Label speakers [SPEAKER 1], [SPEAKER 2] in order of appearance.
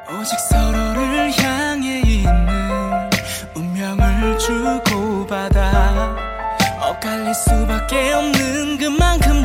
[SPEAKER 1] 오직 서로를 향해 있는 운명을 주고받아 엇갈릴 수밖에 없는 그만큼